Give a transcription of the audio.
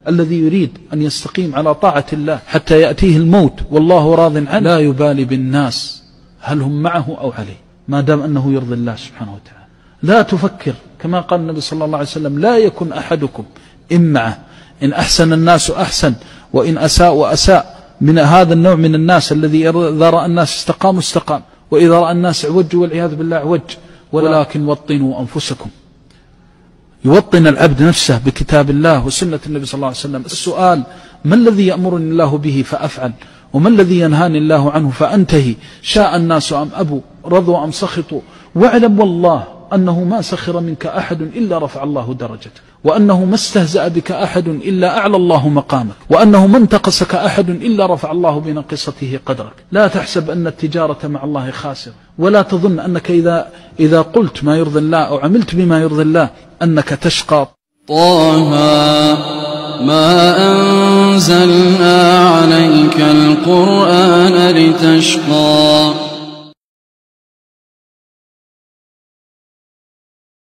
الذي يريد أن يستقيم على طاعة الله حتى يأتيه الموت والله راض عنه لا يبالي بالناس هل هم معه أو عليه، ما دام أنه يرضي الله سبحانه وتعالى. لا تفكر كما قال النبي صلى الله عليه وسلم: لا يكن أحدكم إمعة، إن أحسن الناس أحسن وإن أساء وأساء. من هذا النوع من الناس الذي إذا رأى الناس استقاموا استقام، وإذا رأى الناس عوج والعياذ بالله عوج. ولكن وطنوا أنفسكم، يوطن العبد نفسه بكتاب الله وسنة النبي صلى الله عليه وسلم. السؤال: ما الذي يأمرني الله به فأفعل، وما الذي ينهاني الله عنه فأنتهي؟ شاء الناس أم أبوا، رضوا أم سخطوا. واعلم والله أنه ما سخر منك أحد إلا رفع الله درجته، وأنه ما استهزأ بك أحد إلا أعلى الله مقامك، وأنه ما انتقصك أحد إلا رفع الله بنقصته قدرك. لا تحسب أن التجارة مع الله خاسرة، ولا تظن أنك إذا قلت ما يرضي الله أو عملت بما يرضي الله أنك تشقى. طه ما أنزلنا عليك القرآن لتشقى